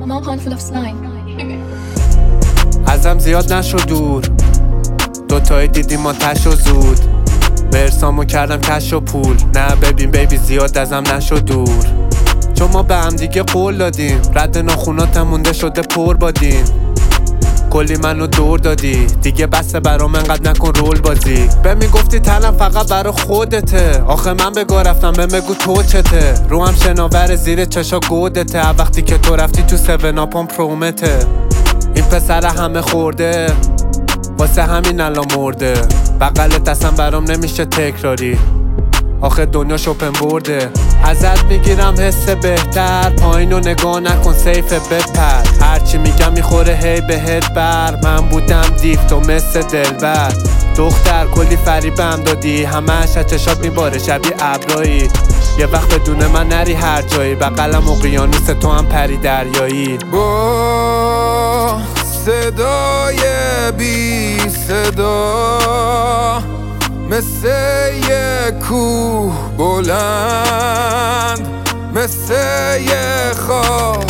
ازم زیاد نشو دور، دوتایی دیدیم ما تش و زود. برسامو کردم کش و پول، نه ببین بیبی زیاد ازم نشو دور. چون ما به هم دیگه قول دادیم، رد ناخوناتم مونده شده پر بادیم. کلی منو دور دادی، دیگه بسه برام انقدر نکن رول بازی. به میگفتی تنم فقط برا خودته، آخه من بگاه رفتم به مگو تو چته. رو هم شناور زیر چشا گودته، وقتی که تو رفتی تو 7 اپم پرومته. این پسر همه خورده، واسه همین الان مرده. بغلت اصلا برام نمیشه تکراری، آخه دنیا شوپن برده. ازت میگیرم حس بهتر، پایینو نگاه نکن سیفه بپر. هرچی میگم میخوره هی بهت بر. من بودم دیو تو مثل دلبر. دختر کلی فریبم دادی، همش از چشات میباره شبیه ابرایی. یه وقت بدون من نری هر جایی، بغلم اقیانوس تو هم پری دریایی. با صدای بی صدا، مثل یه کوه بلند، مثل یه خواب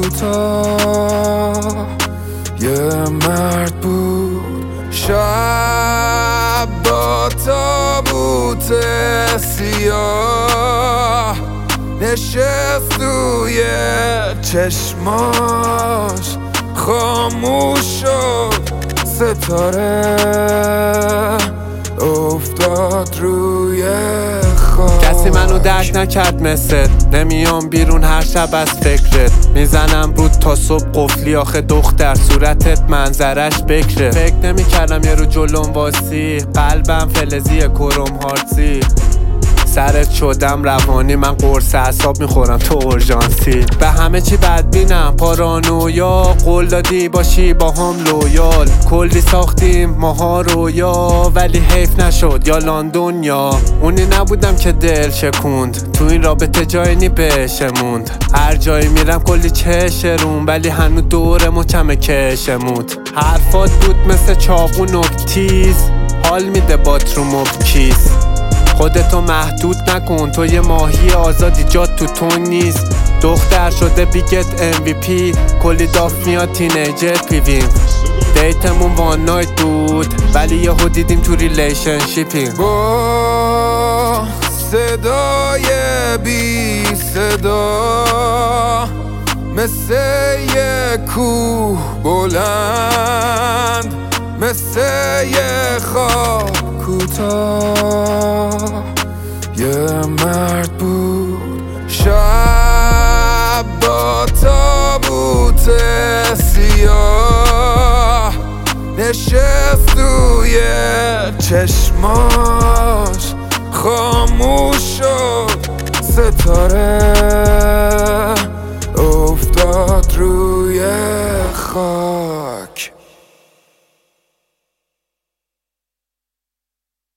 کوتاه. یه مرد بود شب با تابوت سیاه، نشست توی چشماش خاموش شد ستاره، افتاد روی خواب. کسی منو درک نکرد مثل، نمیام بیرون هر شب از فکرت. میزنم رود تا صبح قفلی، آخه دختر صورتت منظرش بکره. فکر نمیکردم یه رو جلوم واسی، قلبم فلزیه کرم هارتزی. سرت شدم روانی، من قرص اعصاب میخورم تو اورژانسی. به همه چی بدبینم پارانویا، قول دادی باشی با هم لویال. کلی ساختیم ماها رویا، ولی حیف نشد یا لندن یا اونی نبودم که دل شکوند. تو این رابطه جایی نی بشموند، هر جایی میرم کلی چشرون، ولی هنو دور مچم کشمود. حرفات بود مثل چاقو نکتیز، حال میده باتروم و کیس. خودتو محدود نکن، تو یه ماهی آزادی، جات تو تون نیست. دختر شده بیگت MVP، کلی داف میاد تینیجر پیویم. دیتمون وان نایت بود، ولی یهو دیدیم تو ریلیشنشیپیم. با صدای بی صدا، مثل یه کوه بلند، مثل یه خواب کوتاه. یه مرد بود شب با تابوت سیاه، نشست توی چشماش خاموش شد ستاره،